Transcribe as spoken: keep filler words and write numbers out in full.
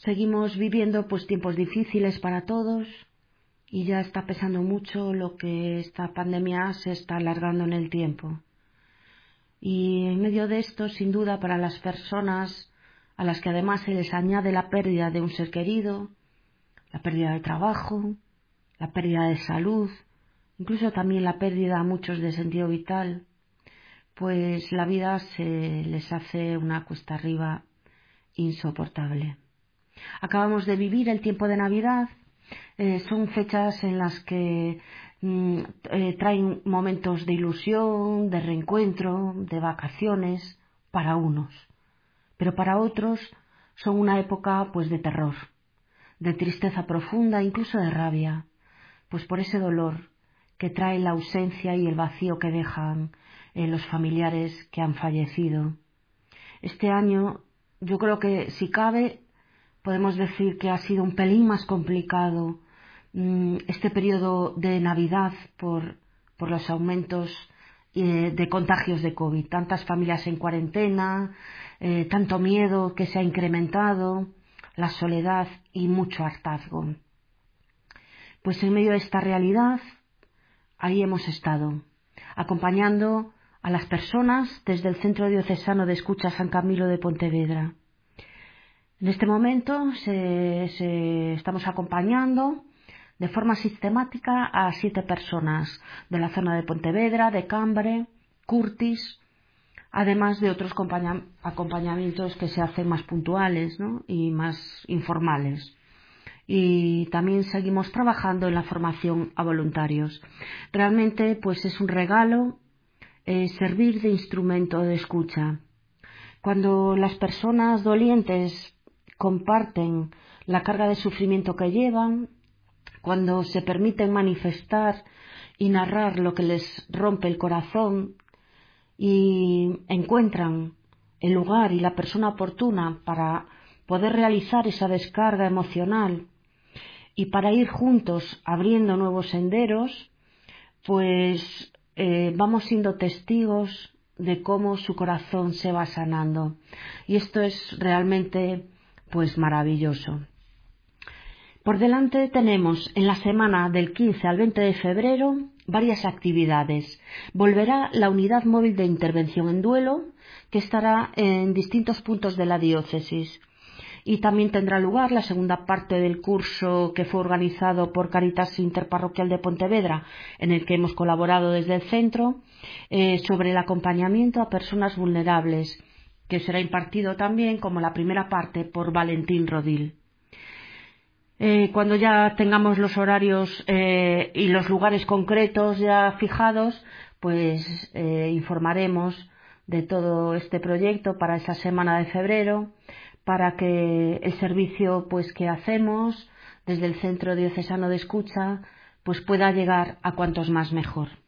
Seguimos viviendo pues tiempos difíciles para todos y ya está pesando mucho lo que esta pandemia se está alargando en el tiempo. Y en medio de esto, sin duda, para las personas a las que además se les añade la pérdida de un ser querido, la pérdida de trabajo, la pérdida de salud, incluso también la pérdida a muchos de sentido vital, pues la vida se les hace una cuesta arriba insoportable. Acabamos de vivir el tiempo de Navidad, eh, son fechas en las que mm, eh, traen momentos de ilusión, de reencuentro, de vacaciones para unos, pero para otros son una época pues de terror, de tristeza profunda, incluso de rabia, pues por ese dolor que trae la ausencia y el vacío que dejan eh, los familiares que han fallecido. Este año yo creo que si cabe podemos decir que ha sido un pelín más complicado mmm, este periodo de Navidad por, por los aumentos eh, de contagios de COVID. Tantas familias en cuarentena, eh, tanto miedo que se ha incrementado, la soledad y mucho hartazgo. Pues en medio de esta realidad, ahí hemos estado, acompañando a las personas desde el Centro Diocesano de Escucha San Camilo de Pontevedra. En este momento se, se, estamos acompañando de forma sistemática a siete personas de la zona de Pontevedra, de Cambre, Curtis, además de otros acompañamientos que se hacen más puntuales, ¿no?, y más informales. Y también seguimos trabajando en la formación a voluntarios. Realmente pues es un regalo eh, servir de instrumento de escucha. Cuando las personas dolientes comparten la carga de sufrimiento que llevan, cuando se permiten manifestar y narrar lo que les rompe el corazón y encuentran el lugar y la persona oportuna para poder realizar esa descarga emocional y para ir juntos abriendo nuevos senderos, pues eh, vamos siendo testigos de cómo su corazón se va sanando. Y esto es realmente pues maravilloso. Por delante tenemos en la semana del quince al veinte de febrero varias actividades. Volverá la unidad móvil de intervención en duelo, que estará en distintos puntos de la diócesis. Y también tendrá lugar la segunda parte del curso que fue organizado por Caritas Interparroquial de Pontevedra, en el que hemos colaborado desde el centro, eh, sobre el acompañamiento a personas vulnerables, que será impartido también como la primera parte por Valentín Rodil. Eh, cuando ya tengamos los horarios eh, y los lugares concretos ya fijados, pues eh, informaremos de todo este proyecto para esa semana de febrero, para que el servicio pues que hacemos desde el Centro Diocesano de Escucha pues pueda llegar a cuantos más mejor.